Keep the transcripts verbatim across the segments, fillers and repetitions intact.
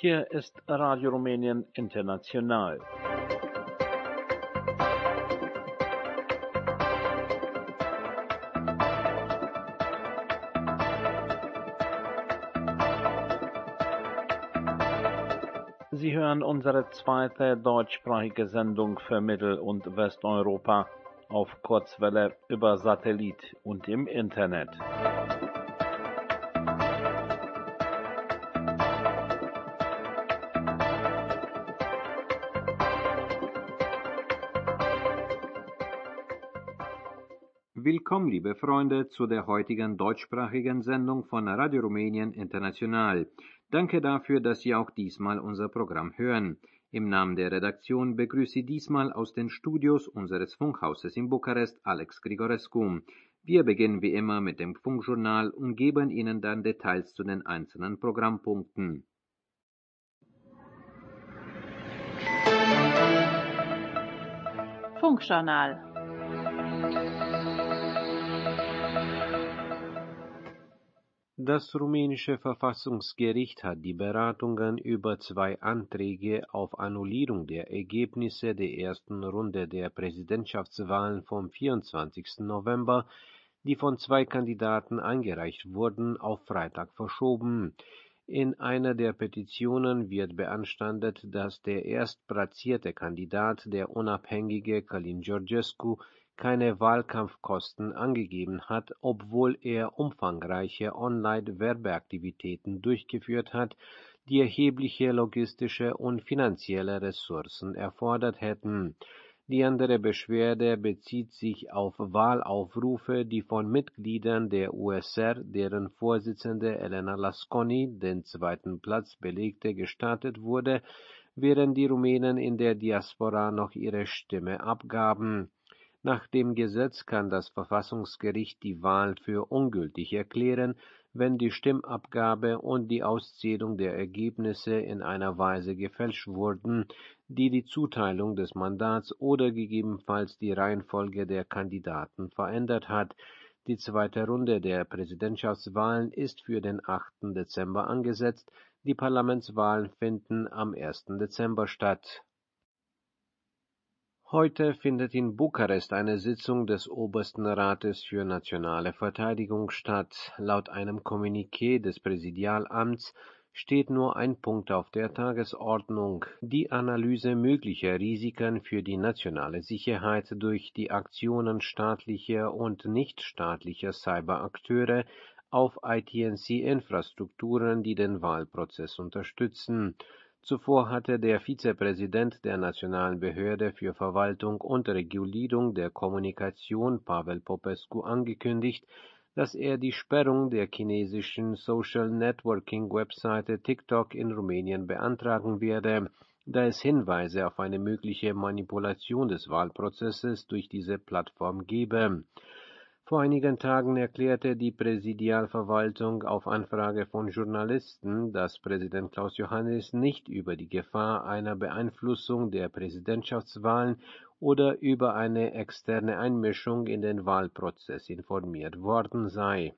Hier ist Radio Rumänien International. Sie hören unsere zweite deutschsprachige Sendung für Mittel- und Westeuropa auf Kurzwelle über Satellit und im Internet. Willkommen, liebe Freunde, zu der heutigen deutschsprachigen Sendung von Radio Rumänien International. Danke dafür, dass Sie auch diesmal unser Programm hören. Im Namen der Redaktion begrüße ich diesmal aus den Studios unseres Funkhauses in Bukarest Alex Grigorescu. Wir beginnen wie immer mit dem Funkjournal und geben Ihnen dann Details zu den einzelnen Programmpunkten. Funkjournal. Das rumänische Verfassungsgericht hat die Beratungen über zwei Anträge auf Annullierung der Ergebnisse der ersten Runde der Präsidentschaftswahlen vom vierundzwanzigsten November, die von zwei Kandidaten eingereicht wurden, auf Freitag verschoben. In einer der Petitionen wird beanstandet, dass der erstplatzierte Kandidat, der unabhängige Călin Georgescu, keine Wahlkampfkosten angegeben hat, obwohl er umfangreiche Online-Werbeaktivitäten durchgeführt hat, die erhebliche logistische und finanzielle Ressourcen erfordert hätten. Die andere Beschwerde bezieht sich auf Wahlaufrufe, die von Mitgliedern der U S R, deren Vorsitzende Elena Lasconi den zweiten Platz belegte, gestartet wurde, während die Rumänen in der Diaspora noch ihre Stimme abgaben. Nach dem Gesetz kann das Verfassungsgericht die Wahl für ungültig erklären, wenn die Stimmabgabe und die Auszählung der Ergebnisse in einer Weise gefälscht wurden, die die Zuteilung des Mandats oder gegebenenfalls die Reihenfolge der Kandidaten verändert hat. Die zweite Runde der Präsidentschaftswahlen ist für den achten Dezember angesetzt. Die Parlamentswahlen finden am ersten Dezember statt. Heute findet in Bukarest eine Sitzung des Obersten Rates für nationale Verteidigung statt. Laut einem Kommuniqué des Präsidialamts steht nur ein Punkt auf der Tagesordnung: die Analyse möglicher Risiken für die nationale Sicherheit durch die Aktionen staatlicher und nichtstaatlicher Cyberakteure auf I T N C-Infrastrukturen, die den Wahlprozess unterstützen. Zuvor hatte der Vizepräsident der Nationalen Behörde für Verwaltung und Regulierung der Kommunikation, Pavel Popescu, angekündigt, dass er die Sperrung der chinesischen Social-Networking-Webseite TikTok in Rumänien beantragen werde, da es Hinweise auf eine mögliche Manipulation des Wahlprozesses durch diese Plattform gebe. Vor einigen Tagen erklärte die Präsidialverwaltung auf Anfrage von Journalisten, dass Präsident Klaus Iohannis nicht über die Gefahr einer Beeinflussung der Präsidentschaftswahlen oder über eine externe Einmischung in den Wahlprozess informiert worden sei.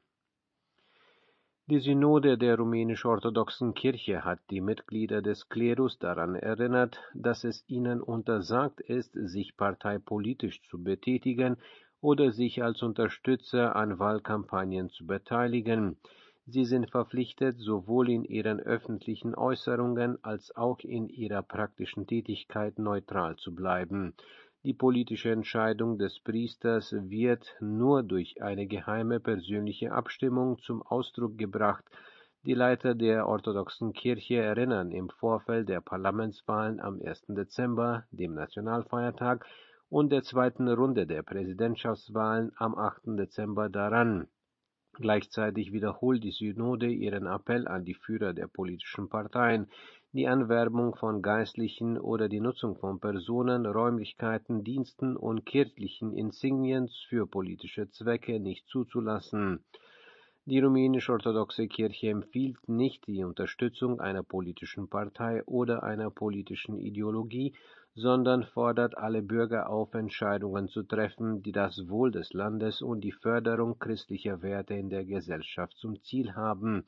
Die Synode der rumänisch-orthodoxen Kirche hat die Mitglieder des Klerus daran erinnert, dass es ihnen untersagt ist, sich parteipolitisch zu betätigen oder sich als Unterstützer an Wahlkampagnen zu beteiligen. Sie sind verpflichtet, sowohl in ihren öffentlichen Äußerungen als auch in ihrer praktischen Tätigkeit neutral zu bleiben. Die politische Entscheidung des Priesters wird nur durch eine geheime persönliche Abstimmung zum Ausdruck gebracht. Die Leiter der orthodoxen Kirche erinnern im Vorfeld der Parlamentswahlen am ersten Dezember, dem Nationalfeiertag, und der zweiten Runde der Präsidentschaftswahlen am achten Dezember daran. Gleichzeitig wiederholt die Synode ihren Appell an die Führer der politischen Parteien, die Anwerbung von Geistlichen oder die Nutzung von Personen, Räumlichkeiten, Diensten und kirchlichen Insignien für politische Zwecke nicht zuzulassen. Die rumänisch-orthodoxe Kirche empfiehlt nicht die Unterstützung einer politischen Partei oder einer politischen Ideologie, sondern fordert alle Bürger auf, Entscheidungen zu treffen, die das Wohl des Landes und die Förderung christlicher Werte in der Gesellschaft zum Ziel haben.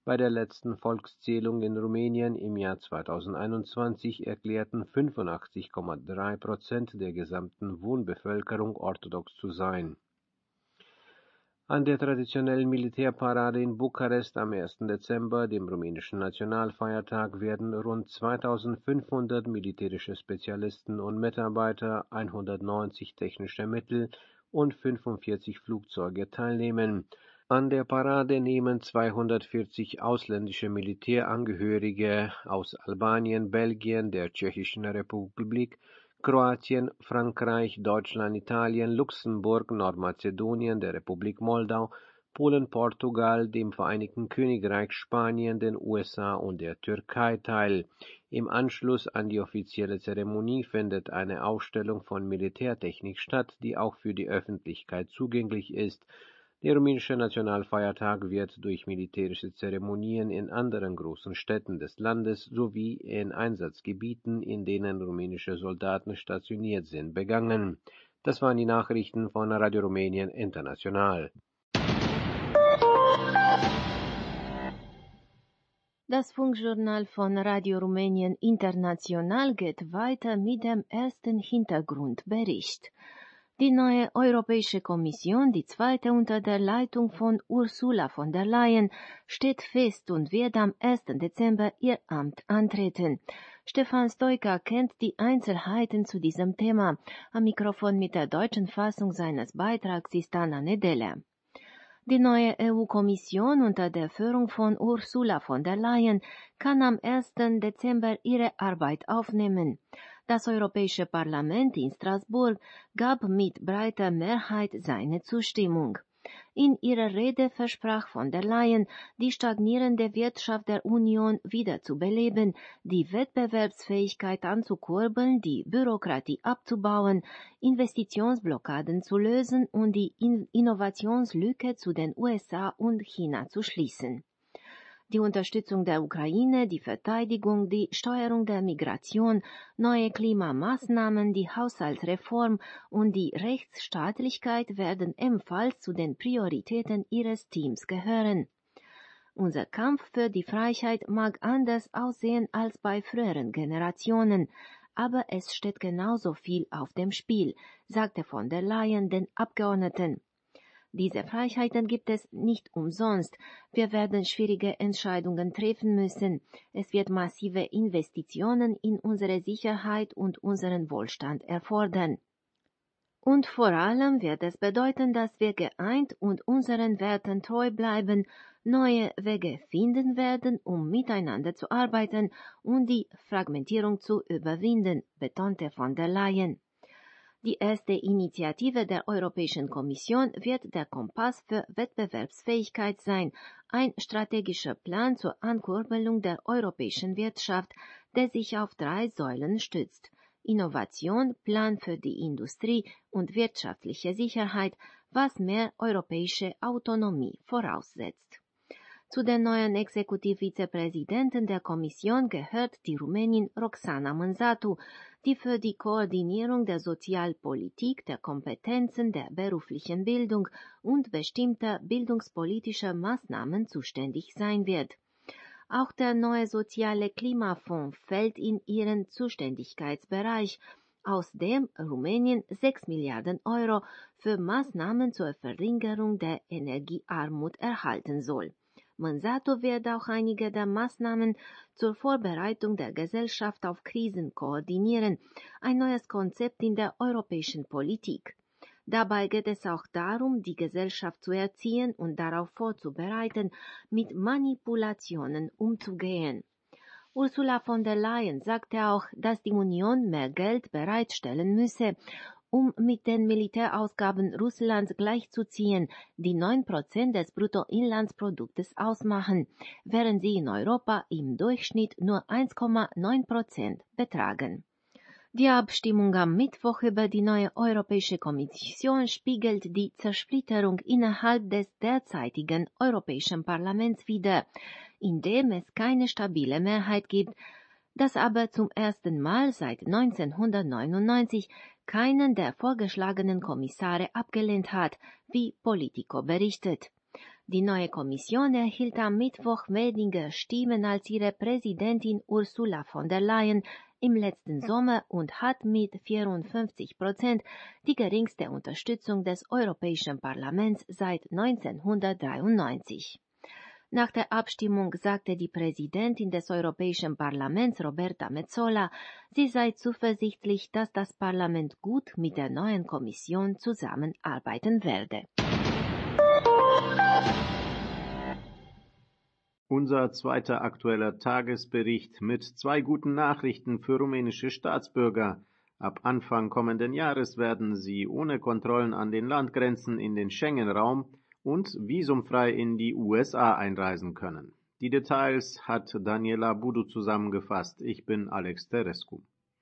Bei der letzten Volkszählung in Rumänien im Jahr zweitausendeinundzwanzig erklärten fünfundachtzig Komma drei Prozent der gesamten Wohnbevölkerung orthodox zu sein. An der traditionellen Militärparade in Bukarest am ersten Dezember, dem rumänischen Nationalfeiertag, werden rund zweitausendfünfhundert militärische Spezialisten und Mitarbeiter, hundertneunzig technische Mittel und fünfundvierzig Flugzeuge teilnehmen. An der Parade nehmen zweihundertvierzig ausländische Militärangehörige aus Albanien, Belgien, der Tschechischen Republik, Kroatien, Frankreich, Deutschland, Italien, Luxemburg, Nordmazedonien, der Republik Moldau, Polen, Portugal, dem Vereinigten Königreich, Spanien, den U S A und der Türkei teil. Im Anschluss an die offizielle Zeremonie findet eine Ausstellung von Militärtechnik statt, die auch für die Öffentlichkeit zugänglich ist. Der rumänische Nationalfeiertag wird durch militärische Zeremonien in anderen großen Städten des Landes sowie in Einsatzgebieten, in denen rumänische Soldaten stationiert sind, begangen. Das waren die Nachrichten von Radio Rumänien International. Das Funkjournal von Radio Rumänien International geht weiter mit dem ersten Hintergrundbericht. Die neue Europäische Kommission, die zweite unter der Leitung von Ursula von der Leyen, steht fest und wird am ersten Dezember ihr Amt antreten. Stefan Stoica kennt die Einzelheiten zu diesem Thema. Am Mikrofon mit der deutschen Fassung seines Beitrags ist Anna Nedele. Die neue E U-Kommission unter der Führung von Ursula von der Leyen kann am ersten Dezember ihre Arbeit aufnehmen. Das Europäische Parlament in Straßburg gab mit breiter Mehrheit seine Zustimmung. In ihrer Rede versprach von der Leyen, die stagnierende Wirtschaft der Union wieder zu beleben, die Wettbewerbsfähigkeit anzukurbeln, die Bürokratie abzubauen, Investitionsblockaden zu lösen und die In- Innovationslücke zu den U S A und China zu schließen. Die Unterstützung der Ukraine, die Verteidigung, die Steuerung der Migration, neue Klimamaßnahmen, die Haushaltsreform und die Rechtsstaatlichkeit werden ebenfalls zu den Prioritäten ihres Teams gehören. Unser Kampf für die Freiheit mag anders aussehen als bei früheren Generationen, aber es steht genauso viel auf dem Spiel, sagte von der Leyen den Abgeordneten. Diese Freiheiten gibt es nicht umsonst. Wir werden schwierige Entscheidungen treffen müssen. Es wird massive Investitionen in unsere Sicherheit und unseren Wohlstand erfordern. Und vor allem wird es bedeuten, dass wir geeint und unseren Werten treu bleiben, neue Wege finden werden, um miteinander zu arbeiten und die Fragmentierung zu überwinden, betonte von der Leyen. Die erste Initiative der Europäischen Kommission wird der Kompass für Wettbewerbsfähigkeit sein, ein strategischer Plan zur Ankurbelung der europäischen Wirtschaft, der sich auf drei Säulen stützt: Innovation, Plan für die Industrie und wirtschaftliche Sicherheit, was mehr europäische Autonomie voraussetzt. Zu den neuen Exekutivvizepräsidenten der Kommission gehört die Rumänin Roxana Mânzatu, die für die Koordinierung der Sozialpolitik, der Kompetenzen, der beruflichen Bildung und bestimmter bildungspolitischer Maßnahmen zuständig sein wird. Auch der neue soziale Klimafonds fällt in ihren Zuständigkeitsbereich, aus dem Rumänien sechs Milliarden Euro für Maßnahmen zur Verringerung der Energiearmut erhalten soll. Mânzatu wird auch einige der Maßnahmen zur Vorbereitung der Gesellschaft auf Krisen koordinieren, ein neues Konzept in der europäischen Politik. Dabei geht es auch darum, die Gesellschaft zu erziehen und darauf vorzubereiten, mit Manipulationen umzugehen. Ursula von der Leyen sagte auch, dass die Union mehr Geld bereitstellen müsse, um mit den Militärausgaben Russlands gleichzuziehen, die neun Prozent des Bruttoinlandsproduktes ausmachen, während sie in Europa im Durchschnitt nur eins Komma neun Prozent betragen. Die Abstimmung am Mittwoch über die neue Europäische Kommission spiegelt die Zersplitterung innerhalb des derzeitigen Europäischen Parlaments wider, in dem es keine stabile Mehrheit gibt, das aber zum ersten Mal seit neunzehnhundertneunundneunzig keinen der vorgeschlagenen Kommissare abgelehnt hat, wie Politico berichtet. Die neue Kommission erhielt am Mittwoch weniger Stimmen als ihre Präsidentin Ursula von der Leyen im letzten Sommer und hat mit vierundfünfzig Prozent die geringste Unterstützung des Europäischen Parlaments seit neunzehnhundertdreiundneunzig. Nach der Abstimmung sagte die Präsidentin des Europäischen Parlaments, Roberta Metsola, sie sei zuversichtlich, dass das Parlament gut mit der neuen Kommission zusammenarbeiten werde. Unser zweiter aktueller Tagesbericht mit zwei guten Nachrichten für rumänische Staatsbürger. Ab Anfang kommenden Jahres werden sie ohne Kontrollen an den Landgrenzen in den Schengen-Raum und visumfrei in die U S A einreisen können. Die Details hat Daniela Budu zusammengefasst. Ich bin Alex Terescu.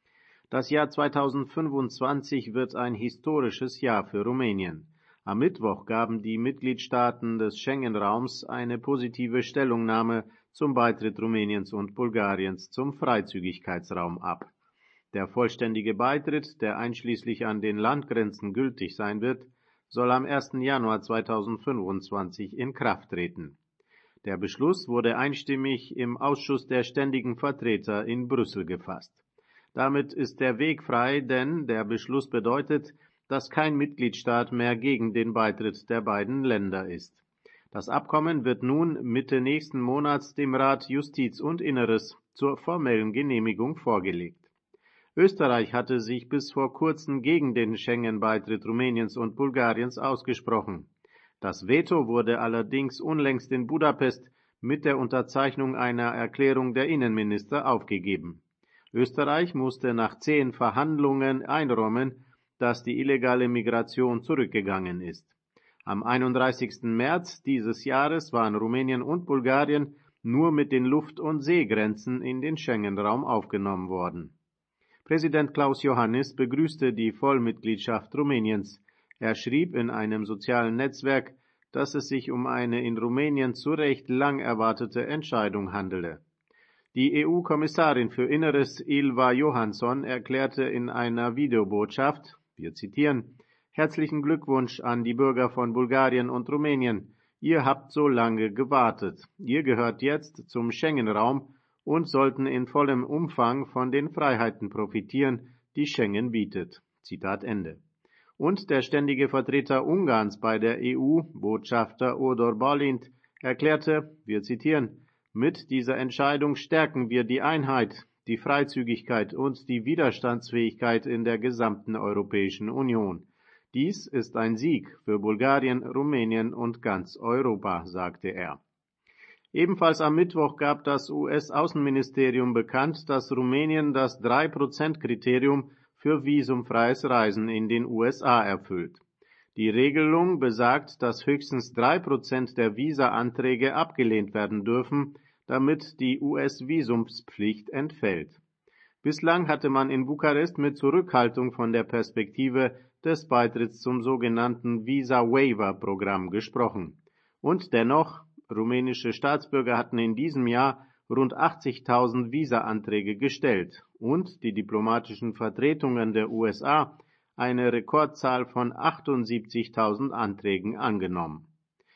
Das Jahr zweitausendfünfundzwanzig wird ein historisches Jahr für Rumänien. Am Mittwoch gaben die Mitgliedstaaten des Schengen-Raums eine positive Stellungnahme zum Beitritt Rumäniens und Bulgariens zum Freizügigkeitsraum ab. Der vollständige Beitritt, der einschließlich an den Landgrenzen gültig sein wird, soll am ersten Januar zweitausendfünfundzwanzig in Kraft treten. Der Beschluss wurde einstimmig im Ausschuss der Ständigen Vertreter in Brüssel gefasst. Damit ist der Weg frei, denn der Beschluss bedeutet, dass kein Mitgliedstaat mehr gegen den Beitritt der beiden Länder ist. Das Abkommen wird nun Mitte nächsten Monats dem Rat Justiz und Inneres zur formellen Genehmigung vorgelegt. Österreich hatte sich bis vor kurzem gegen den Schengen-Beitritt Rumäniens und Bulgariens ausgesprochen. Das Veto wurde allerdings unlängst in Budapest mit der Unterzeichnung einer Erklärung der Innenminister aufgegeben. Österreich musste nach zehn Verhandlungen einräumen, dass die illegale Migration zurückgegangen ist. Am einunddreißigsten März dieses Jahres waren Rumänien und Bulgarien nur mit den Luft- und Seegrenzen in den Schengen-Raum aufgenommen worden. Präsident Klaus Iohannis begrüßte die Vollmitgliedschaft Rumäniens. Er schrieb in einem sozialen Netzwerk, dass es sich um eine in Rumänien zu Recht lang erwartete Entscheidung handele. Die E U-Kommissarin für Inneres Ylva Johansson erklärte in einer Videobotschaft, wir zitieren, »Herzlichen Glückwunsch an die Bürger von Bulgarien und Rumänien. Ihr habt so lange gewartet. Ihr gehört jetzt zum Schengen-Raum und sollten in vollem Umfang von den Freiheiten profitieren, die Schengen bietet.« Zitat Ende. Und der ständige Vertreter Ungarns bei der E U, Botschafter Odor Balint, erklärte, wir zitieren, »Mit dieser Entscheidung stärken wir die Einheit, die Freizügigkeit und die Widerstandsfähigkeit in der gesamten Europäischen Union. Dies ist ein Sieg für Bulgarien, Rumänien und ganz Europa«, sagte er. Ebenfalls am Mittwoch gab das U S-Außenministerium bekannt, dass Rumänien das drei Prozent Kriterium für visumfreies Reisen in den U S A erfüllt. Die Regelung besagt, dass höchstens drei Prozent der Visa-Anträge abgelehnt werden dürfen, damit die U S-Visumspflicht entfällt. Bislang hatte man in Bukarest mit Zurückhaltung von der Perspektive des Beitritts zum sogenannten Visa-Waiver-Programm gesprochen. Und dennoch, rumänische Staatsbürger hatten in diesem Jahr rund achtzigtausend Visa-Anträge gestellt und die diplomatischen Vertretungen der U S A eine Rekordzahl von achtundsiebzigtausend Anträgen angenommen.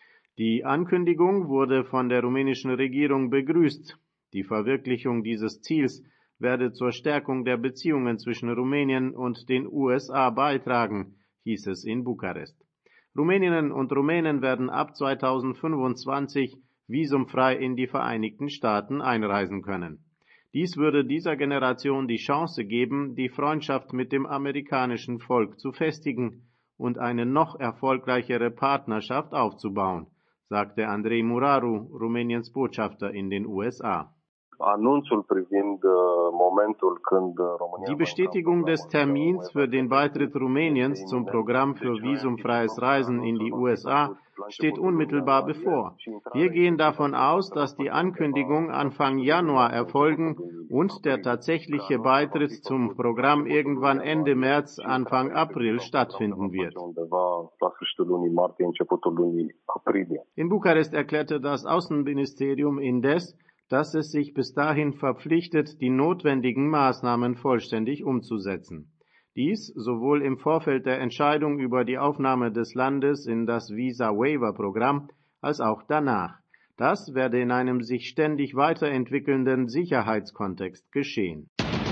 Die Ankündigung wurde von der rumänischen Regierung begrüßt. Die Verwirklichung dieses Ziels werde zur Stärkung der Beziehungen zwischen Rumänien und den U S A beitragen, hieß es in Bukarest. Rumäninnen und Rumänen werden ab zweitausendfünfundzwanzig visumfrei in die Vereinigten Staaten einreisen können. Dies würde dieser Generation die Chance geben, die Freundschaft mit dem amerikanischen Volk zu festigen und eine noch erfolgreichere Partnerschaft aufzubauen, sagte Andrei Muraru, Rumäniens Botschafter in den U S A. Die Bestätigung des Termins für den Beitritt Rumäniens zum Programm für visumfreies Reisen in die U S A steht unmittelbar bevor. Wir gehen davon aus, dass die Ankündigung Anfang Januar erfolgen und der tatsächliche Beitritt zum Programm irgendwann Ende März, Anfang April stattfinden wird. In Bukarest erklärte das Außenministerium indes, dass es sich bis dahin verpflichtet, die notwendigen Maßnahmen vollständig umzusetzen. Dies sowohl im Vorfeld der Entscheidung über die Aufnahme des Landes in das Visa-Waiver-Programm als auch danach. Das werde in einem sich ständig weiterentwickelnden Sicherheitskontext geschehen.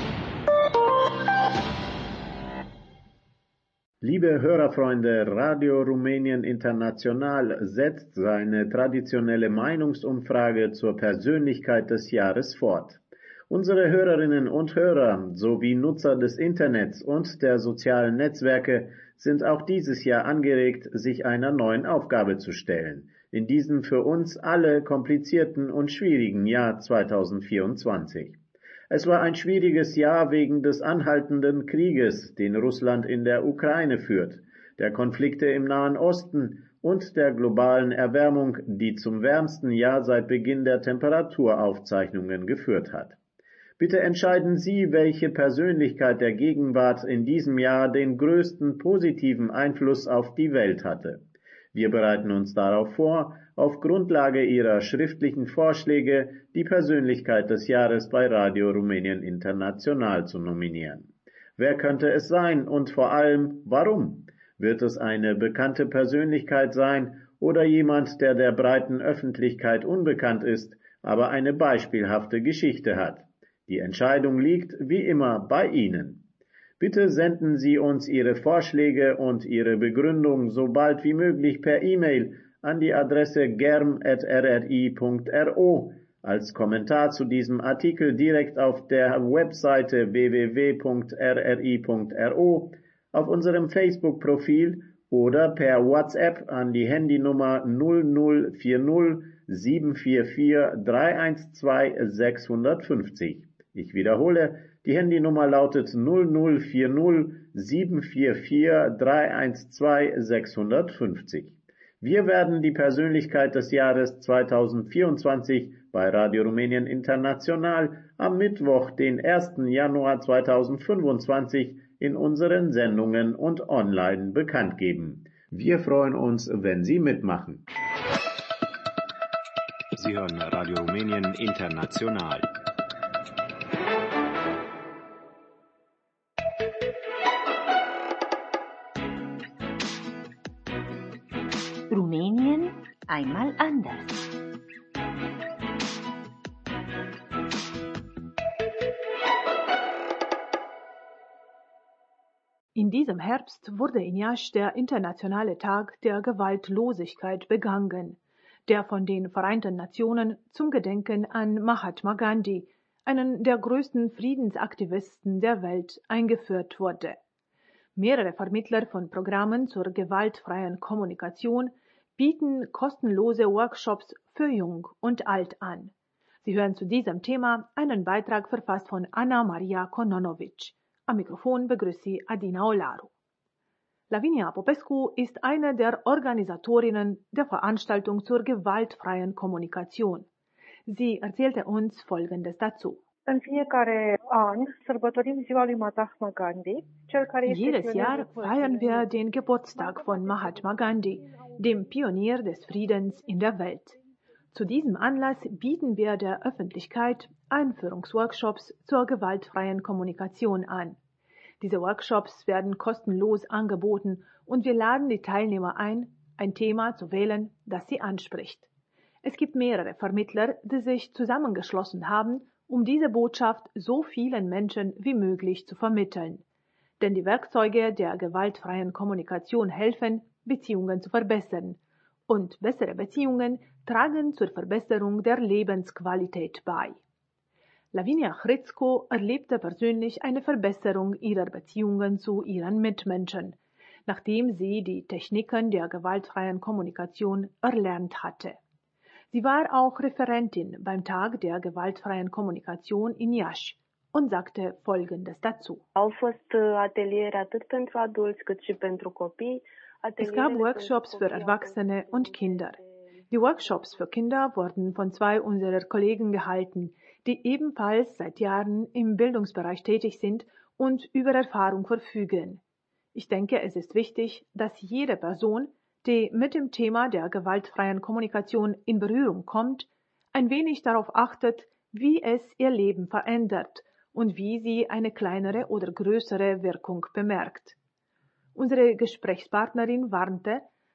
Liebe Hörerfreunde, Radio Rumänien International setzt seine traditionelle Meinungsumfrage zur Persönlichkeit des Jahres fort. Unsere Hörerinnen und Hörer sowie Nutzer des Internets und der sozialen Netzwerke sind auch dieses Jahr angeregt, sich einer neuen Aufgabe zu stellen, in diesem für uns alle komplizierten und schwierigen Jahr zweitausendvierundzwanzig. Es war ein schwieriges Jahr wegen des anhaltenden Krieges, den Russland in der Ukraine führt, der Konflikte im Nahen Osten und der globalen Erwärmung, die zum wärmsten Jahr seit Beginn der Temperaturaufzeichnungen geführt hat. Bitte entscheiden Sie, welche Persönlichkeit der Gegenwart in diesem Jahr den größten positiven Einfluss auf die Welt hatte. Wir bereiten uns darauf vor, auf Grundlage Ihrer schriftlichen Vorschläge die Persönlichkeit des Jahres bei Radio Rumänien International zu nominieren. Wer könnte es sein und vor allem warum? Wird es eine bekannte Persönlichkeit sein oder jemand, der der breiten Öffentlichkeit unbekannt ist, aber eine beispielhafte Geschichte hat? Die Entscheidung liegt wie immer bei Ihnen. Bitte senden Sie uns Ihre Vorschläge und Ihre Begründung so bald wie möglich per E-Mail an die Adresse germ at r r i punkt r o, als Kommentar zu diesem Artikel direkt auf der Webseite w w w punkt r r i punkt r o, auf unserem Facebook-Profil oder per WhatsApp an die Handynummer null null vier null sieben vier vier drei eins zwei sechs fünf null. Ich wiederhole, die Handynummer lautet null null vier null sieben vier vier drei eins zwei sechs fünf null. Wir werden die Persönlichkeit des Jahres zweitausendvierundzwanzig bei Radio Rumänien International am Mittwoch, den ersten Januar zweitausendfünfundzwanzig, in unseren Sendungen und online bekannt geben. Wir freuen uns, wenn Sie mitmachen. Sie hören Radio Rumänien International. Rumänien einmal anders. In diesem Herbst wurde in Iași der Internationale Tag der Gewaltlosigkeit begangen, der von den Vereinten Nationen zum Gedenken an Mahatma Gandhi, einen der größten Friedensaktivisten der Welt, eingeführt wurde. Mehrere Vermittler von Programmen zur gewaltfreien Kommunikation bieten kostenlose Workshops für Jung und Alt an. Sie hören zu diesem Thema einen Beitrag verfasst von Anna Maria Kononovic. Am Mikrofon begrüßt sie Adina Olaru. Lavinia Popescu ist eine der Organisatorinnen der Veranstaltung zur gewaltfreien Kommunikation. Sie erzählte uns Folgendes dazu. În fiecare an sărbătorim ziua lui Mahatma Gandhi, cel care este Jedes Jahr feiern wir den Geburtstag von Mahatma Gandhi, dem Pionier des Friedens in der Welt. Zu diesem Anlass bieten wir der Öffentlichkeit Einführungsworkshops zur gewaltfreien Kommunikation an. Diese Workshops werden kostenlos angeboten und wir laden die Teilnehmer ein, ein Thema zu wählen, das sie anspricht. Es gibt mehrere Vermittler, die sich zusammengeschlossen haben, um diese Botschaft so vielen Menschen wie möglich zu vermitteln. Denn die Werkzeuge der gewaltfreien Kommunikation helfen, Beziehungen zu verbessern. Und bessere Beziehungen tragen zur Verbesserung der Lebensqualität bei. Lavinia Hritzko erlebte persönlich eine Verbesserung ihrer Beziehungen zu ihren Mitmenschen, nachdem sie die Techniken der gewaltfreien Kommunikation erlernt hatte. Sie war auch Referentin beim Tag der gewaltfreien Kommunikation in Iași und sagte Folgendes dazu. Es gab Workshops für Erwachsene und Kinder. Die Workshops für Kinder wurden von zwei unserer Kollegen gehalten, die ebenfalls seit Jahren im Bildungsbereich tätig sind und über Erfahrung verfügen. Ich denke, es ist wichtig, dass jede Person, die mit dem Thema der gewaltfreien Kommunikation in Berührung kommt, ein wenig darauf achtet, wie es ihr Leben verändert und wie sie eine kleinere oder größere Wirkung bemerkt. Unsere Gesprächspartnerin warnte,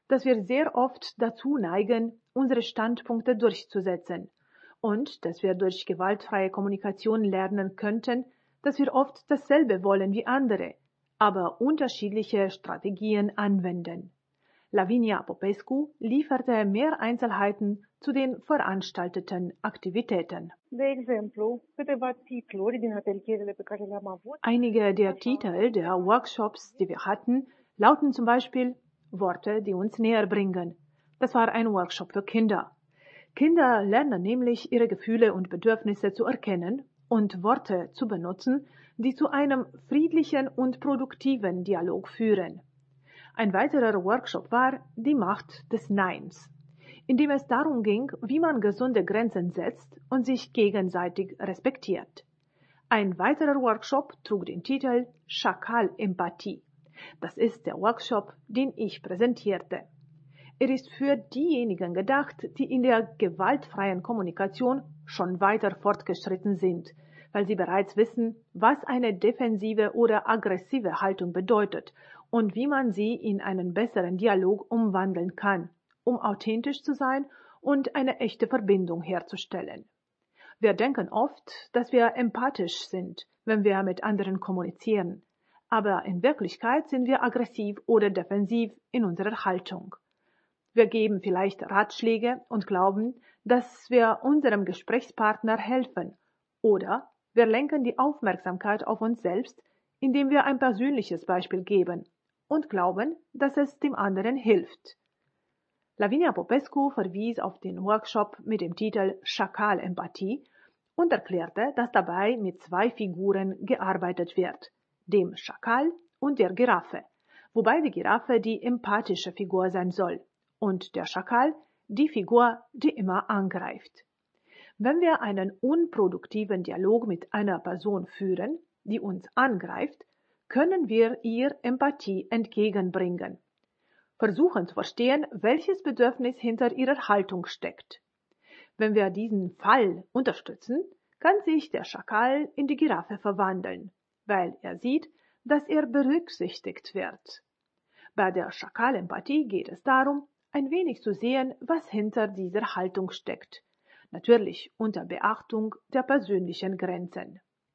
dass wir sehr oft dazu neigen, unsere Standpunkte durchzusetzen und dass wir durch gewaltfreie Kommunikation lernen könnten, dass wir oft dasselbe wollen wie andere, aber unterschiedliche Strategien anwenden. Lavinia Popescu lieferte mehr Einzelheiten zu den veranstalteten Aktivitäten. De exemplu, câteva titluri din atelierele pe care le-am avut. Einige der Titel der Workshops, die wir hatten, lauten zum Beispiel Worte, die uns näher bringen. Das war ein Workshop für Kinder. Kinder lernen nämlich ihre Gefühle und Bedürfnisse zu erkennen und Worte zu benutzen, die zu einem friedlichen und produktiven Dialog führen. Ein weiterer Workshop war die Macht des Neins, in dem es darum ging, wie man gesunde Grenzen setzt und sich gegenseitig respektiert. Ein weiterer Workshop trug den Titel Schakal-Empathie. Das ist der Workshop, den ich präsentierte. Er ist für diejenigen gedacht, die in der gewaltfreien Kommunikation schon weiter fortgeschritten sind, weil sie bereits wissen, was eine defensive oder aggressive Haltung bedeutet und wie man sie in einen besseren Dialog umwandeln kann, um authentisch zu sein und eine echte Verbindung herzustellen. Wir denken oft, dass wir empathisch sind, wenn wir mit anderen kommunizieren, aber in Wirklichkeit sind wir aggressiv oder defensiv in unserer Haltung. Wir geben vielleicht Ratschläge und glauben, dass wir unserem Gesprächspartner helfen, oder wir lenken die Aufmerksamkeit auf uns selbst, indem wir ein persönliches Beispiel geben und glauben, dass es dem anderen hilft. Lavinia Popescu verwies auf den Workshop mit dem Titel Schakal-Empathie und erklärte, dass dabei mit zwei Figuren gearbeitet wird, dem Schakal und der Giraffe, wobei die Giraffe die empathische Figur sein soll und der Schakal die Figur, die immer angreift. Wenn wir einen unproduktiven Dialog mit einer Person führen, die uns angreift, können wir ihr Empathie entgegenbringen. Versuchen zu verstehen, welches Bedürfnis hinter ihrer Haltung steckt. Wenn wir diesen Fall unterstützen, kann sich der Schakal in die Giraffe verwandeln, weil er sieht, dass er berücksichtigt wird. Bei der Schakal-Empathie geht es darum, ein wenig zu sehen, was hinter dieser Haltung steckt. Natürlich unter Beachtung der persönlichen Grenzen.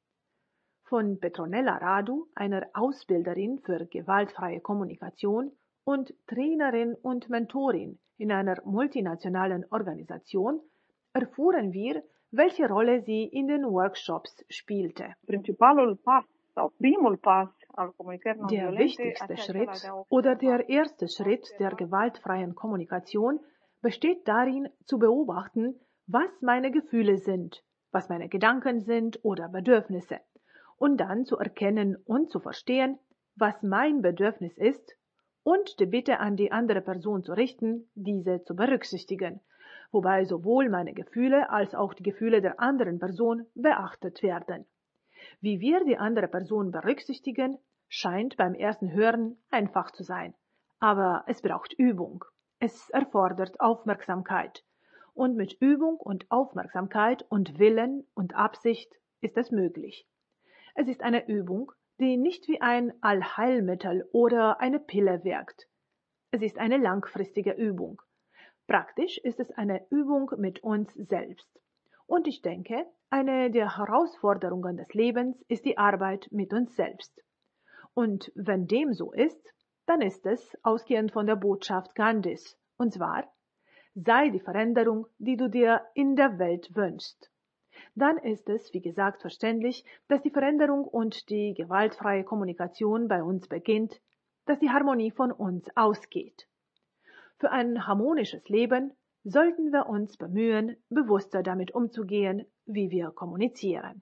Von Petronella Radu, einer Ausbilderin für gewaltfreie Kommunikation und Trainerin und Mentorin in einer multinationalen Organisation, erfuhren wir, welche Rolle sie in den Workshops spielte. Principalul pas sau primul pas al comunicării Der non-violente, wichtigste aceea Schritt de a oder der erste Schritt der gewaltfreien Kommunikation besteht darin, zu beobachten, was meine Gefühle sind, was meine Gedanken sind oder Bedürfnisse, und dann zu erkennen und zu verstehen, was mein Bedürfnis ist, und die Bitte an die andere Person zu richten, diese zu berücksichtigen, wobei sowohl meine Gefühle als auch die Gefühle der anderen Person beachtet werden. Wie wir die andere Person berücksichtigen, scheint beim ersten Hören einfach zu sein, aber es braucht Übung. Es erfordert Aufmerksamkeit. Und mit Übung und Aufmerksamkeit und Willen und Absicht ist es möglich. Es ist eine Übung, die nicht wie ein Allheilmittel oder eine Pille wirkt. Es ist eine langfristige Übung. Praktisch ist es eine Übung mit uns selbst. Und ich denke, eine der Herausforderungen des Lebens ist die Arbeit mit uns selbst. Und wenn dem so ist, dann ist es ausgehend von der Botschaft Gandhis, und zwar: sei die Veränderung, die du dir in der Welt wünschst. Dann ist es, wie gesagt, verständlich, dass die Veränderung und die gewaltfreie Kommunikation bei uns beginnt, dass die Harmonie von uns ausgeht. Für ein harmonisches Leben sollten wir uns bemühen, bewusster damit umzugehen, wie wir kommunizieren.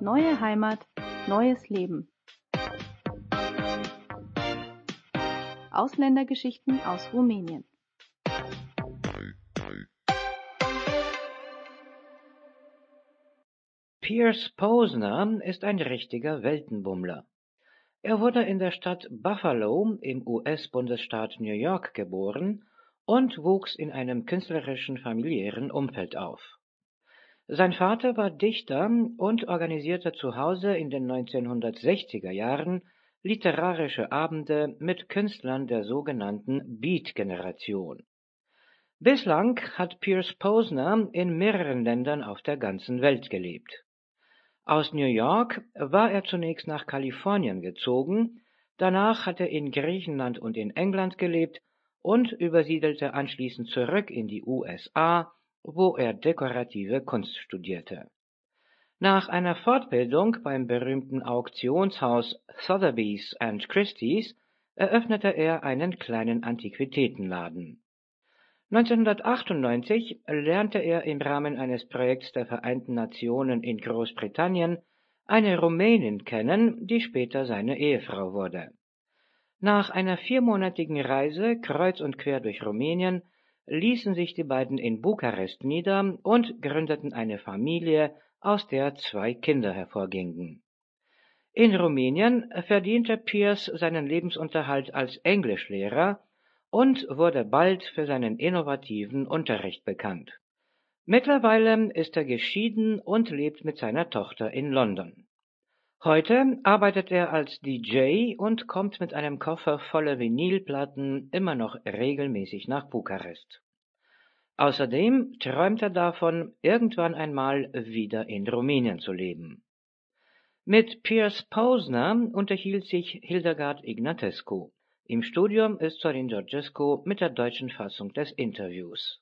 Neue Heimat, neues Leben. Ausländergeschichten aus Rumänien. Pierce Posner ist ein richtiger Weltenbummler. Er wurde in der Stadt Buffalo im U S-Bundesstaat New York geboren und wuchs in einem künstlerischen familiären Umfeld auf. Sein Vater war Dichter und organisierte zu Hause in den neunzehnhundertsechziger Jahren literarische Abende mit Künstlern der sogenannten Beat-Generation. Bislang hat Pierce Posner in mehreren Ländern auf der ganzen Welt gelebt. Aus New York war er zunächst nach Kalifornien gezogen, danach hat er in Griechenland und in England gelebt und übersiedelte anschließend zurück in die U S A, wo er dekorative Kunst studierte. Nach einer Fortbildung beim berühmten Auktionshaus Sotheby's and Christie's eröffnete er einen kleinen Antiquitätenladen. neunzehnhundertachtundneunzig lernte er im Rahmen eines Projekts der Vereinten Nationen in Großbritannien eine Rumänin kennen, die später seine Ehefrau wurde. Nach einer viermonatigen Reise kreuz und quer durch Rumänien ließen sich die beiden in Bukarest nieder und gründeten eine Familie, aus der zwei Kinder hervorgingen. In Rumänien verdiente Pierce seinen Lebensunterhalt als Englischlehrer und wurde bald für seinen innovativen Unterricht bekannt. Mittlerweile ist er geschieden und lebt mit seiner Tochter in London. Heute arbeitet er als D J und kommt mit einem Koffer voller Vinylplatten immer noch regelmäßig nach Bukarest. Außerdem träumt er davon, irgendwann einmal wieder in Rumänien zu leben. Mit Pierce Posner unterhielt sich Hildegard Ignatescu. Im Studium ist Sorin Georgescu mit der deutschen Fassung des Interviews.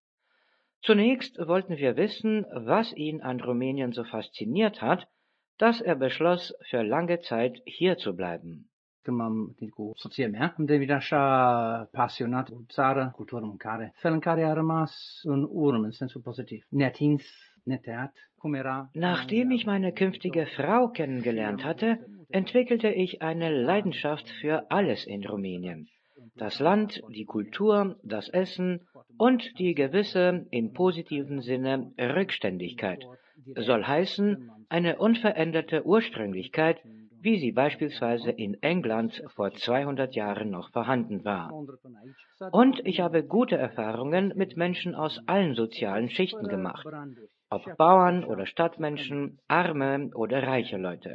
Zunächst wollten wir wissen, was ihn an Rumänien so fasziniert hat, dass er beschloss, für lange Zeit hier zu bleiben. Când m-am întâlnit cu soția mea, am devenit așa pasionat cu țară, cultură, mâncare, fel în care a rămas în urmă, în sensul pozitiv. Neatins, netăiat, cum era... Nachdem ich meine künftige Frau kennengelernt hatte, entwickelte ich eine Leidenschaft für alles in Rumänien. Das Land, die Kultur, das Essen und die gewisse, im positiven Sinne, Rückständigkeit. Soll heißen, eine unveränderte Ursprünglichkeit, wie sie beispielsweise in England vor zweihundert Jahren noch vorhanden war. Und ich habe gute Erfahrungen mit Menschen aus allen sozialen Schichten gemacht, ob Bauern oder Stadtmenschen, arme oder reiche Leute.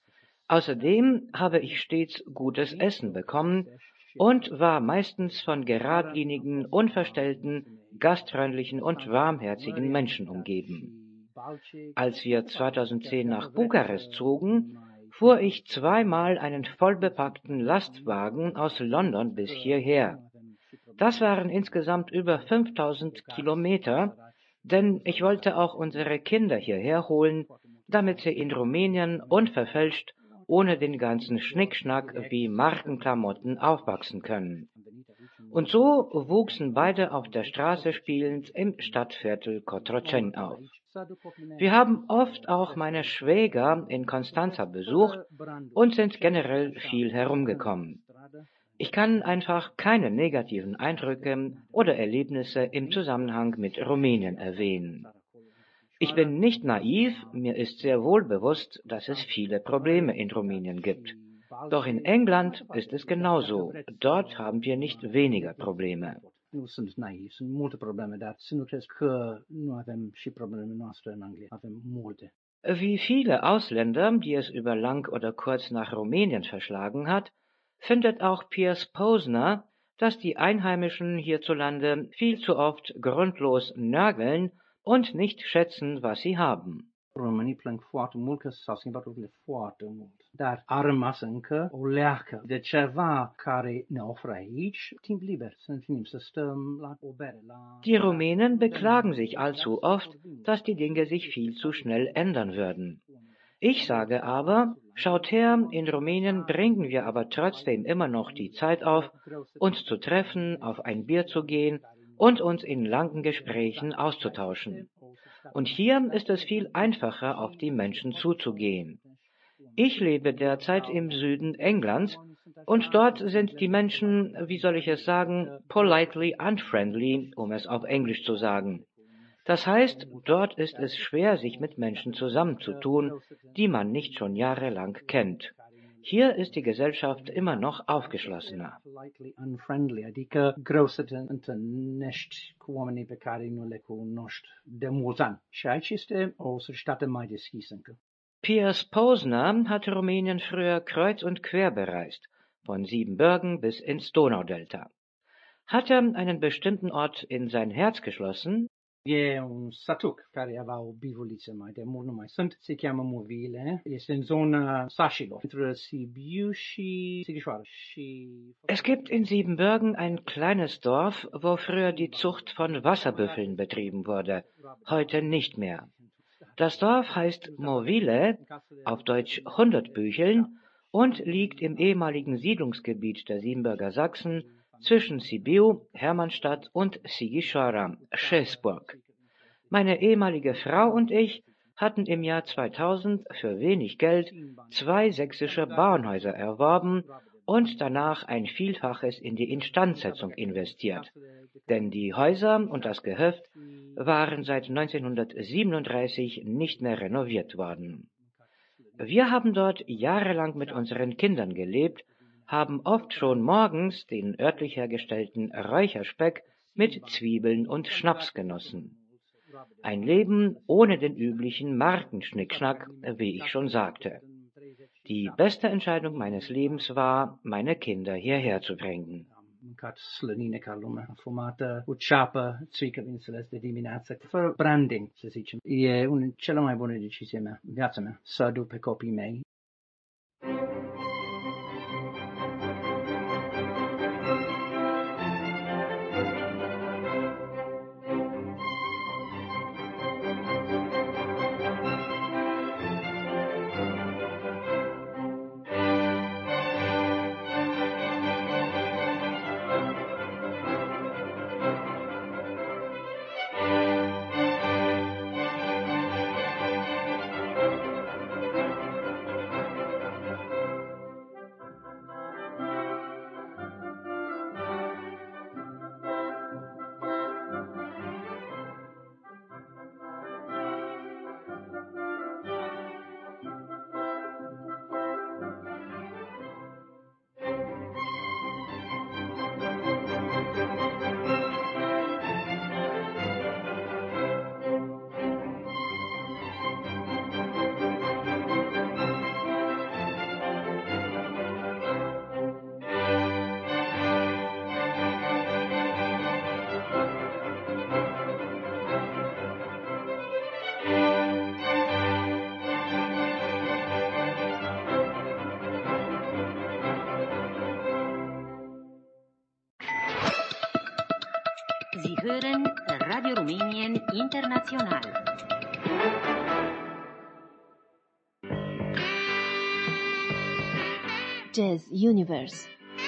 Außerdem habe ich stets gutes Essen bekommen und war meistens von geradlinigen, unverstellten, gastfreundlichen und warmherzigen Menschen umgeben. Als wir zweitausendzehn nach Bukarest zogen, fuhr ich zweimal einen vollbepackten Lastwagen aus London bis hierher. Das waren insgesamt über fünftausend Kilometer, denn ich wollte auch unsere Kinder hierher holen, damit sie in Rumänien unverfälscht, ohne den ganzen Schnickschnack wie Markenklamotten aufwachsen können. Und so wuchsen beide auf der Straße spielend im Stadtviertel Cotroceni auf. Wir haben oft auch meine Schwäger in Constanța besucht und sind generell viel herumgekommen. Ich kann einfach keine negativen Eindrücke oder Erlebnisse im Zusammenhang mit Rumänien erwähnen. Ich bin nicht naiv, mir ist sehr wohl bewusst, dass es viele Probleme in Rumänien gibt. Doch in England ist es genauso. Dort haben wir nicht weniger Probleme. Nu sunt naiv, sunt multe probleme, dar să nu crezi că nu avem și problemele noastre în Anglia. Avem multe. Wie viele Ausländer, die es über lang oder kurz nach Rumänien verschlagen hat, findet auch Pierce Posner, dass die Einheimischen hierzulande viel zu oft grundlos nörgeln und nicht schätzen, was sie haben. Românii plâng foarte mult că s-au schimbat lucrurile foarte mult. Dar a rămas încă o leacă de ceva care ne oferă aici timp liber, să întâlnim, să stăm la o bere. La... Die Rumänen beklagen sich allzu oft, dass die Dinge sich viel zu schnell ändern würden. Ich sage aber, schaut her, in Rumänien bringen wir aber trotzdem immer noch die Zeit auf, uns zu treffen, auf ein Bier zu gehen und uns in langen Gesprächen auszutauschen. und hier ist es viel einfacher, auf die Menschen zuzugehen. Ich lebe derzeit im Süden Englands und dort sind die Menschen, wie soll ich es sagen, politely unfriendly, um es auf Englisch zu sagen. Das heißt, dort ist es schwer, sich mit Menschen zusammenzutun, die man nicht schon jahrelang kennt. Hier ist die Gesellschaft immer noch aufgeschlossener. Piers Posner hat Rumänien früher kreuz und quer bereist, von Siebenbürgen bis ins Donaudelta. Hat er einen bestimmten Ort in sein Herz geschlossen? E un sătuc care avea o bivoliță mai de mult nu mai sunt, se cheamă Movile, este în zona Sașilor, între Sibiu și Sighișoara. Și... Es gibt in Siebenbürgen ein kleines Dorf, wo früher die Zucht von Wasserbüffeln betrieben wurde, heute nicht mehr. Das Dorf heißt Movile, auf Deutsch hundert Bücheln, und liegt im ehemaligen Siedlungsgebiet der Siebenbürger Sachsen zwischen Sibiu, Hermannstadt und Sighișoara, Schäßburg. Meine ehemalige Frau und ich hatten im Jahr zweitausend für wenig Geld zwei sächsische Bauernhäuser erworben und danach ein Vielfaches in die Instandsetzung investiert. Denn die Häuser und das Gehöft waren seit neunzehnhundertsiebenunddreißig nicht mehr renoviert worden. Wir haben dort jahrelang mit unseren Kindern gelebt, haben oft schon morgens den örtlich hergestellten Räucherspeck mit Zwiebeln und Schnaps genossen. Ein Leben ohne den üblichen Markenschnickschnack, wie ich schon sagte. Die beste Entscheidung meines Lebens war, meine Kinder hierher zu bringen. Mâncat slănină ca lumea, fumată, cu ceapă, țuică, bineînțeles, de dimineață, fără branding, să zicem. E una cea mai bună decizie mea, viața mea, să aduc pe copiii mei. Sie hören Radio Rumänien International. Jazz Universe.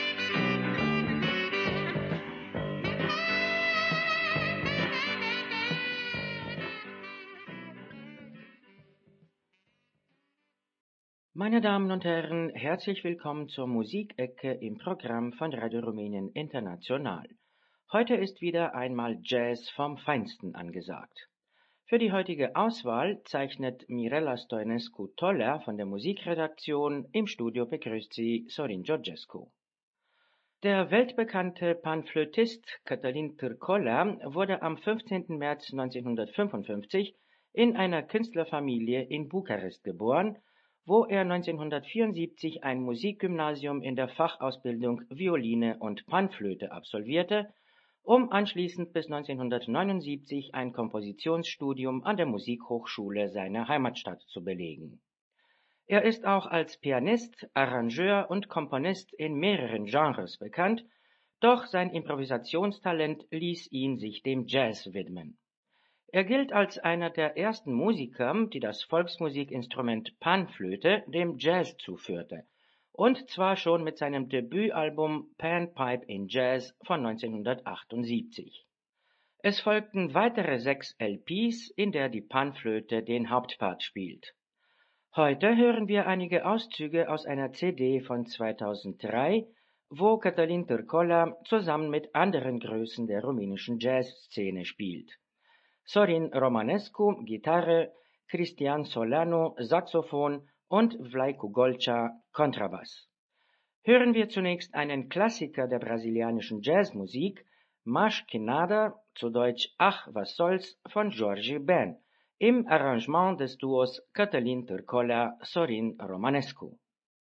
Meine Damen und Herren, herzlich willkommen zur Musikecke im Programm von Radio Rumänien International. Heute ist wieder einmal Jazz vom Feinsten angesagt. Für die heutige Auswahl zeichnet Mirela Stoinescu-Toller von der Musikredaktion. Im Studio begrüßt sie Sorin Georgescu. Der weltbekannte Panflötist Cătălin Târcolea wurde am fünfzehnten März neunzehnhundertfünfundfünfzig in einer Künstlerfamilie in Bukarest geboren, wo er neunzehnhundertvierundsiebzig ein Musikgymnasium in der Fachausbildung Violine und Panflöte absolvierte, um anschließend bis neunzehnhundertneunundsiebzig ein Kompositionsstudium an der Musikhochschule seiner Heimatstadt zu belegen. Er ist auch als Pianist, Arrangeur und Komponist in mehreren Genres bekannt, doch sein Improvisationstalent ließ ihn sich dem Jazz widmen. Er gilt als einer der ersten Musiker, die das Volksmusikinstrument Panflöte dem Jazz zuführte, und zwar schon mit seinem Debütalbum Pan Pipe in Jazz von neunzehnhundertachtundsiebzig. Es folgten weitere sechs L Ps, in der die Panflöte den Hauptpart spielt. Heute hören wir einige Auszüge aus einer C D von zweitausenddrei, wo Cătălin Târcola zusammen mit anderen Größen der rumänischen Jazzszene spielt. Sorin Romanescu, Gitarre, Cristian Solanu, Saxophon und Vlaicu Golcea, Kontrabass. Hören wir zunächst einen Klassiker der brasilianischen Jazzmusik, Mas Que Nada, zu Deutsch Ach, was soll's, von Jorge Ben, im Arrangement des Duos Cătălin Târcola, Sorin Romanescu.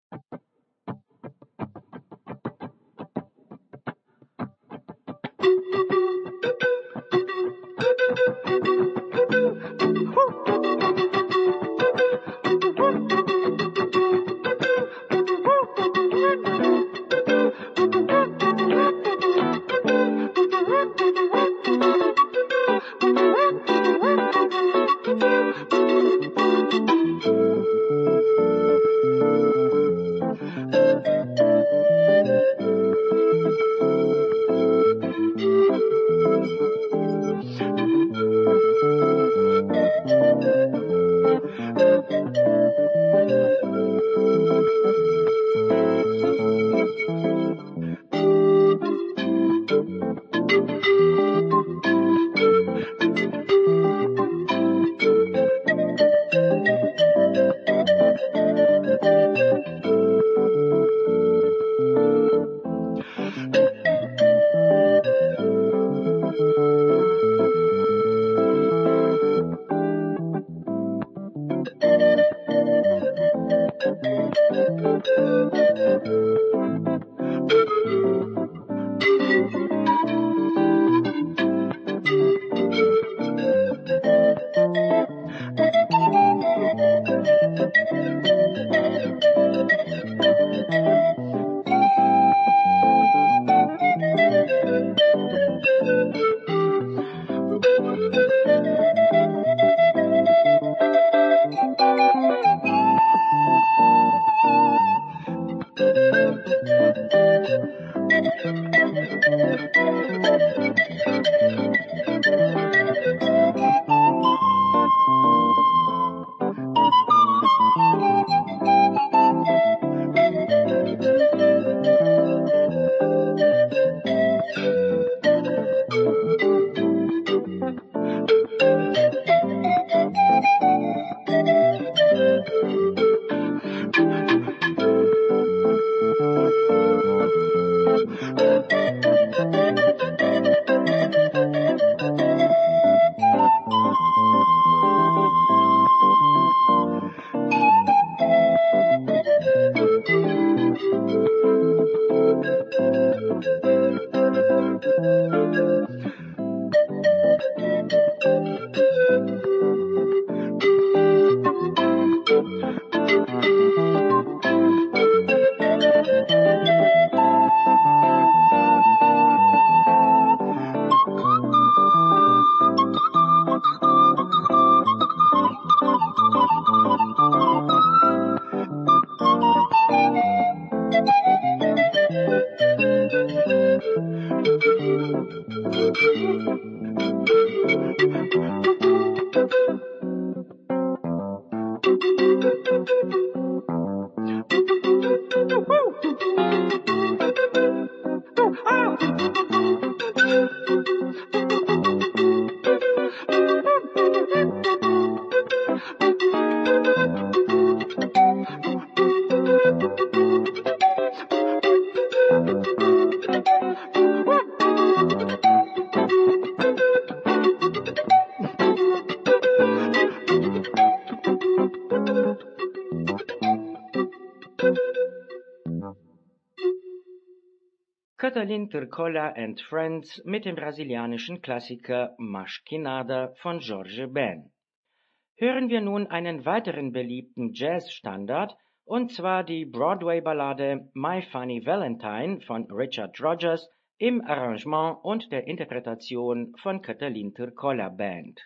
Cătălin Târcola and Friends mit dem brasilianischen Klassiker Mas Que Nada von Jorge Ben. Hören wir nun einen weiteren beliebten Jazzstandard, und zwar die Broadway-Ballade My Funny Valentine von Richard Rodgers im Arrangement und der Interpretation von Cătălin Târcola Band.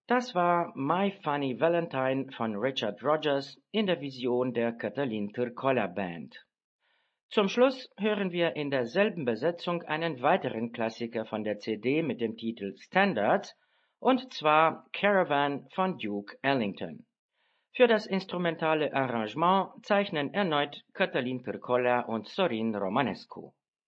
Das war My Funny Valentine von Richard Rogers in der Vision der Katalin Tyrkolla Band. Zum Schluss hören wir in derselben Besetzung einen weiteren Klassiker von der C D mit dem Titel Standards, und zwar Caravan von Duke Ellington. Für das instrumentale Arrangement zeichnen erneut Katalin Tyrkolla und Sorin Romanescu.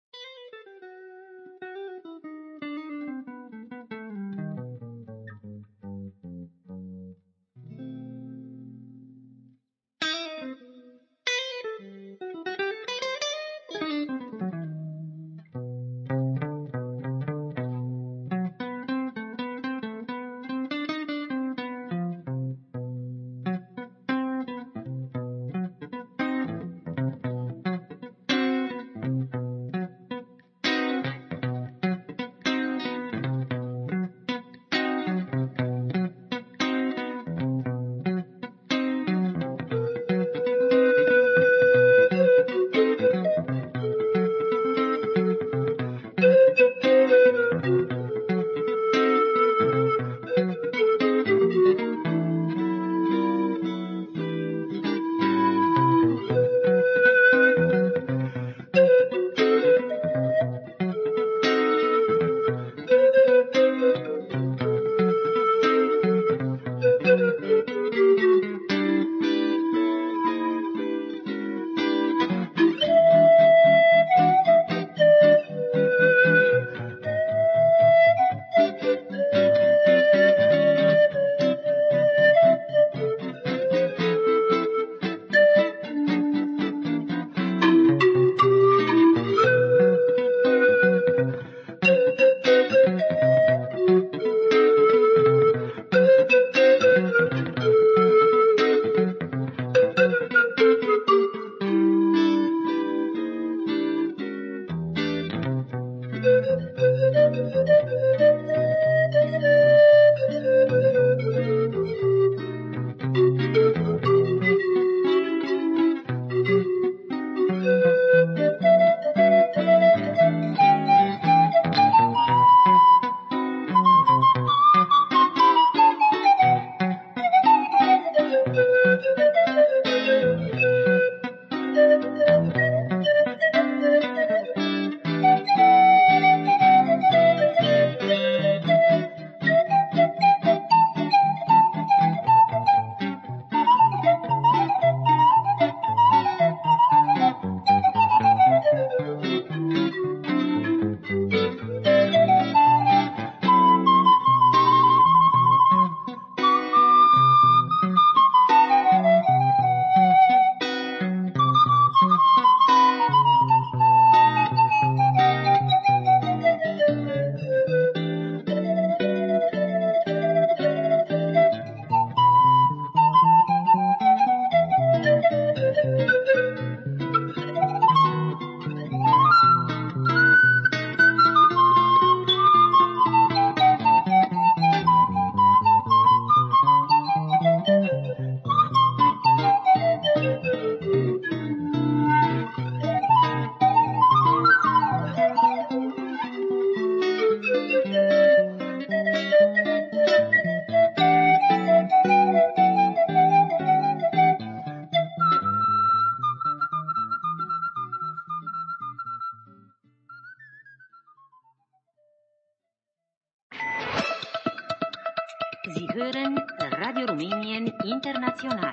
Sie hören Radio Rumänien International.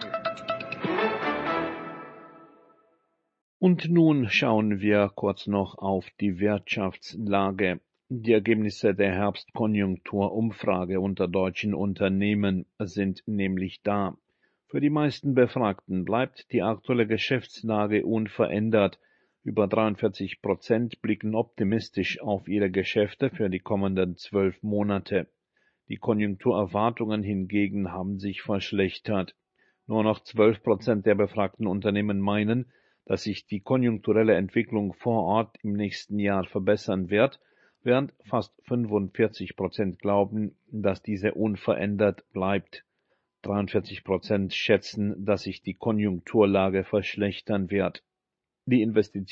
Und nun schauen wir kurz noch auf die Wirtschaftslage. Die Ergebnisse der Herbstkonjunkturumfrage unter deutschen Unternehmen sind nämlich da. Für die meisten Befragten bleibt die aktuelle Geschäftslage unverändert. Über dreiundvierzig Prozent blicken optimistisch auf ihre Geschäfte für die kommenden zwölf Monate. Die Konjunkturerwartungen hingegen haben sich verschlechtert. Nur noch zwölf Prozent der befragten Unternehmen meinen, dass sich die konjunkturelle Entwicklung vor Ort im nächsten Jahr verbessern wird, während fast fünfundvierzig Prozent glauben, dass diese unverändert bleibt. dreiundvierzig Prozent schätzen, dass sich die Konjunkturlage verschlechtern wird. Die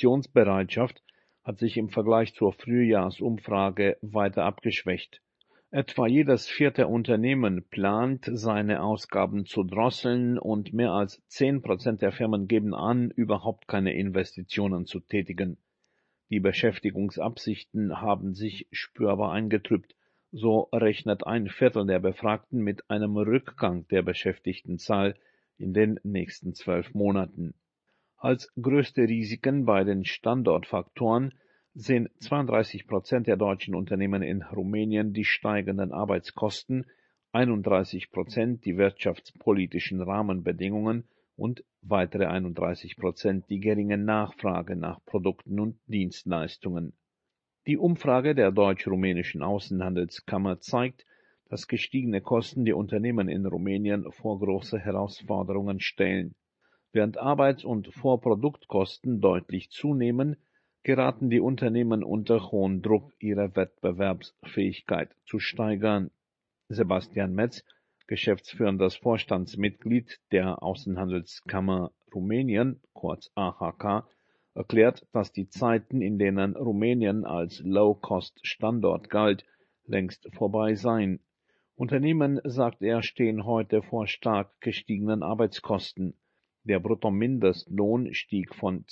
Investitionsbereitschaft hat sich im Vergleich zur Frühjahrsumfrage weiter abgeschwächt. Etwa jedes vierte Unternehmen plant, seine Ausgaben zu drosseln, und mehr als zehn Prozent der Firmen geben an, überhaupt keine Investitionen zu tätigen. Die Beschäftigungsabsichten haben sich spürbar eingetrübt. So rechnet ein Viertel der Befragten mit einem Rückgang der Beschäftigtenzahl in den nächsten zwölf Monaten. Als größte Risiken bei den Standortfaktoren sehen zweiunddreißig Prozent der deutschen Unternehmen in Rumänien die steigenden Arbeitskosten, einunddreißig Prozent die wirtschaftspolitischen Rahmenbedingungen und weitere einunddreißig Prozent die geringe Nachfrage nach Produkten und Dienstleistungen. Die Umfrage der Deutsch-Rumänischen Außenhandelskammer zeigt, dass gestiegene Kosten die Unternehmen in Rumänien vor große Herausforderungen stellen. Während Arbeits- und Vorproduktkosten deutlich zunehmen, geraten die Unternehmen unter hohen Druck, ihre Wettbewerbsfähigkeit zu steigern. Sebastian Metz, geschäftsführendes Vorstandsmitglied der Außenhandelskammer Rumänien, kurz A H K, erklärt, dass die Zeiten, in denen Rumänien als Low-Cost-Standort galt, längst vorbei seien. Unternehmen, sagt er, stehen heute vor stark gestiegenen Arbeitskosten. Der Bruttomindestlohn stieg von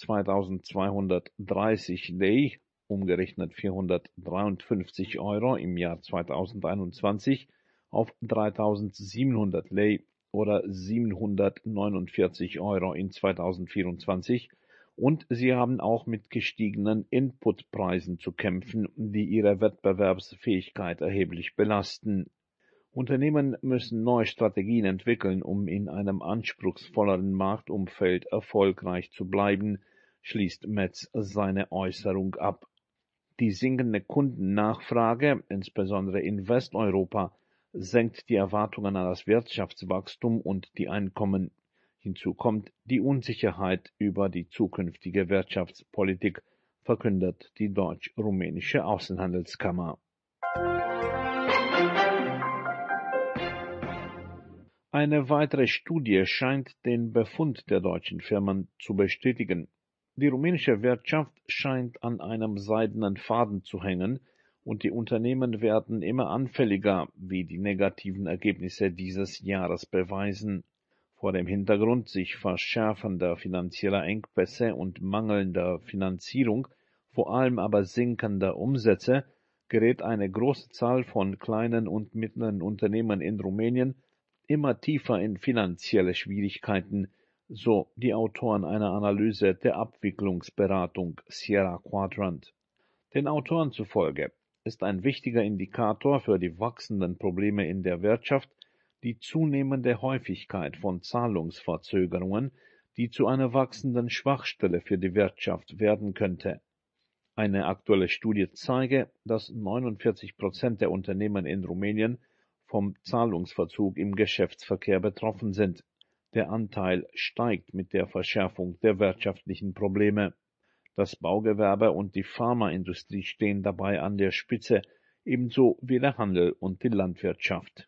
zweitausendzweihundertdreißig Lei, umgerechnet vierhundertdreiundfünfzig Euro im Jahr zweitausendeinundzwanzig, auf dreitausendsiebenhundert Lei oder siebenhundertneunundvierzig Euro in zweitausendvierundzwanzig, und sie haben auch mit gestiegenen Inputpreisen zu kämpfen, die ihre Wettbewerbsfähigkeit erheblich belasten. Unternehmen müssen neue Strategien entwickeln, um in einem anspruchsvolleren Marktumfeld erfolgreich zu bleiben, schließt Metz seine Äußerung ab. Die sinkende Kundennachfrage, insbesondere in Westeuropa, senkt die Erwartungen an das Wirtschaftswachstum und die Einkommen. Hinzu kommt die Unsicherheit über die zukünftige Wirtschaftspolitik, verkündet die Deutsch-Rumänische Außenhandelskammer. Eine weitere Studie scheint den Befund der deutschen Firmen zu bestätigen. Die rumänische Wirtschaft scheint an einem seidenen Faden zu hängen, und die Unternehmen werden immer anfälliger, wie die negativen Ergebnisse dieses Jahres beweisen. Vor dem Hintergrund sich verschärfender finanzieller Engpässe und mangelnder Finanzierung, vor allem aber sinkender Umsätze, gerät eine große Zahl von kleinen und mittleren Unternehmen in Rumänien immer tiefer in finanzielle Schwierigkeiten, so die Autoren einer Analyse der Abwicklungsberatung Sierra Quadrant. Den Autoren zufolge ist ein wichtiger Indikator für die wachsenden Probleme in der Wirtschaft die zunehmende Häufigkeit von Zahlungsverzögerungen, die zu einer wachsenden Schwachstelle für die Wirtschaft werden könnte. Eine aktuelle Studie zeige, dass neunundvierzig Prozent der Unternehmen in Rumänien vom Zahlungsverzug im Geschäftsverkehr betroffen sind. Der Anteil steigt mit der Verschärfung der wirtschaftlichen Probleme. Das Baugewerbe und die Pharmaindustrie stehen dabei an der Spitze, ebenso wie der Handel und die Landwirtschaft.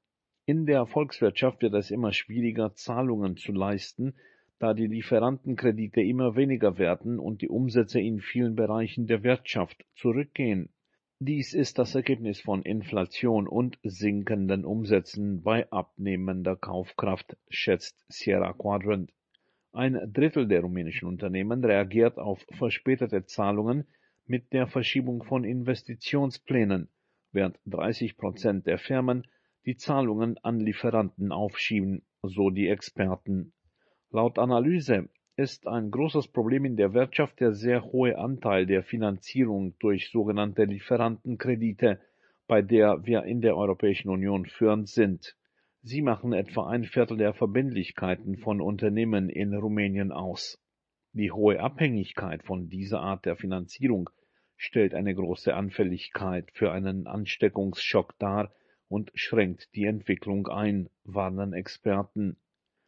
In der Volkswirtschaft wird es immer schwieriger, Zahlungen zu leisten, da die Lieferantenkredite immer weniger werden und die Umsätze in vielen Bereichen der Wirtschaft zurückgehen. Dies ist das Ergebnis von Inflation und sinkenden Umsätzen bei abnehmender Kaufkraft, schätzt Sierra Quadrant. Ein Drittel der rumänischen Unternehmen reagiert auf verspätete Zahlungen mit der Verschiebung von Investitionsplänen, während dreißig Prozent der Firmen die Zahlungen an Lieferanten aufschieben, so die Experten. Laut Analyse ist ein großes Problem in der Wirtschaft der sehr hohe Anteil der Finanzierung durch sogenannte Lieferantenkredite, bei der wir in der Europäischen Union führend sind. Sie machen etwa ein Viertel der Verbindlichkeiten von Unternehmen in Rumänien aus. Die hohe Abhängigkeit von dieser Art der Finanzierung stellt eine große Anfälligkeit für einen Ansteckungsschock dar und schränkt die Entwicklung ein, warnen Experten.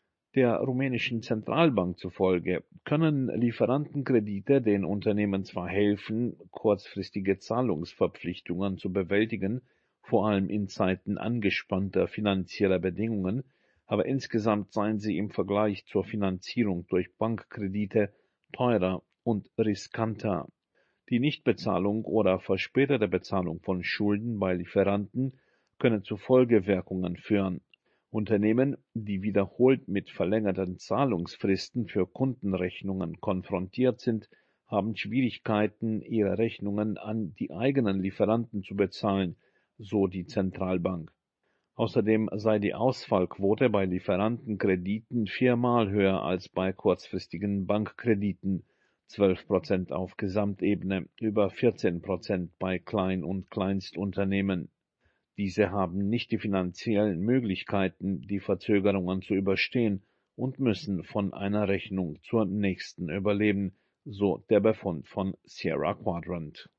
Der rumänischen Zentralbank zufolge können Lieferantenkredite den Unternehmen zwar helfen, kurzfristige Zahlungsverpflichtungen zu bewältigen, vor allem in Zeiten angespannter finanzieller Bedingungen, aber insgesamt seien sie im Vergleich zur Finanzierung durch Bankkredite teurer und riskanter. Die Nichtbezahlung oder verspätete Bezahlung von Schulden bei Lieferanten können zu Folgewirkungen führen. Unternehmen, die wiederholt mit verlängerten Zahlungsfristen für Kundenrechnungen konfrontiert sind, haben Schwierigkeiten, ihre Rechnungen an die eigenen Lieferanten zu bezahlen, so die Zentralbank. Außerdem sei die Ausfallquote bei Lieferantenkrediten viermal höher als bei kurzfristigen Bankkrediten, zwölf Prozent auf Gesamtebene, über vierzehn Prozent bei Klein- und Kleinstunternehmen. Diese haben nicht die finanziellen Möglichkeiten, die Verzögerungen zu überstehen und müssen von einer Rechnung zur nächsten überleben, so der Befund von Sierra Quadrant.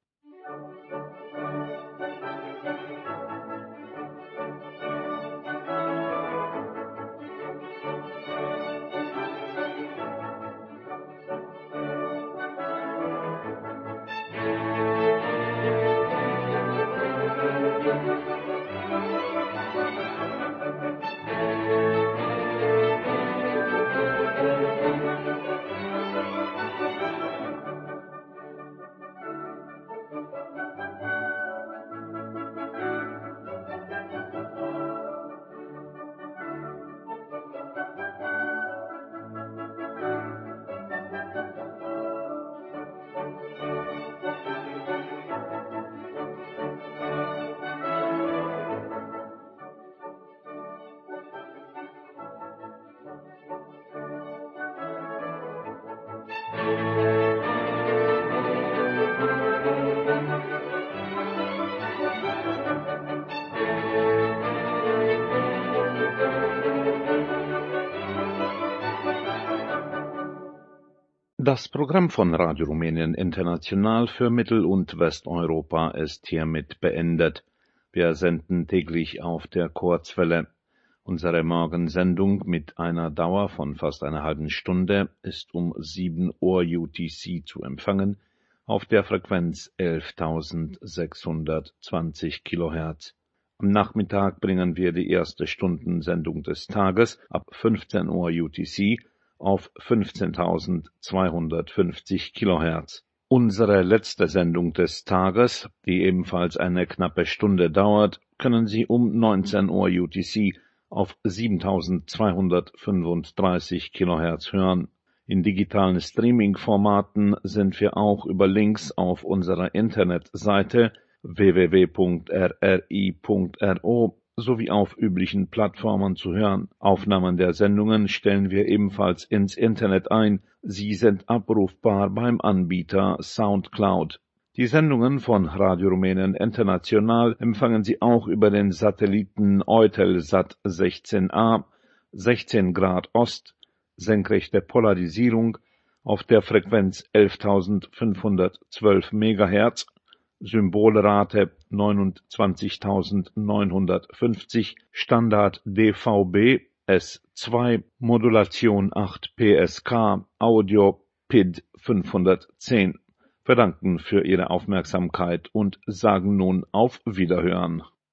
Das Programm von Radio Rumänien International für Mittel- und Westeuropa ist hiermit beendet. Wir senden täglich auf der Kurzwelle. Unsere Morgensendung mit einer Dauer von fast einer halben Stunde ist um sieben Uhr U T C zu empfangen auf der Frequenz elftausendsechshundertzwanzig Kilohertz. Am Nachmittag bringen wir die erste Stundensendung des Tages ab fünfzehn Uhr U T C auf fünfzehntausendzweihundertfünfzig Kilohertz. Unsere letzte Sendung des Tages, die ebenfalls eine knappe Stunde dauert, können Sie um neunzehn Uhr U T C auf siebentausendzweihundertfünfunddreißig Kilohertz hören. In digitalen Streaming-Formaten sind wir auch über Links auf unserer Internetseite w w w punkt r r i punkt r o sowie auf üblichen Plattformen zu hören. Aufnahmen der Sendungen stellen wir ebenfalls ins Internet ein. Sie sind abrufbar beim Anbieter Soundcloud. Die Sendungen von Radio Rumänien International empfangen Sie auch über den Satelliten Eutelsat sechzehn A, sechzehn Grad Ost, senkrechte Polarisierung auf der Frequenz elftausendfünfhundertzwölf Megahertz, Symbolrate neunundzwanzigtausendneunhundertfünfzig, Standard D V B S zwei, Modulation acht P S K, Audio P I D fünfhundertzehn. Wir danken für Ihre Aufmerksamkeit und sagen nun auf Wiederhören.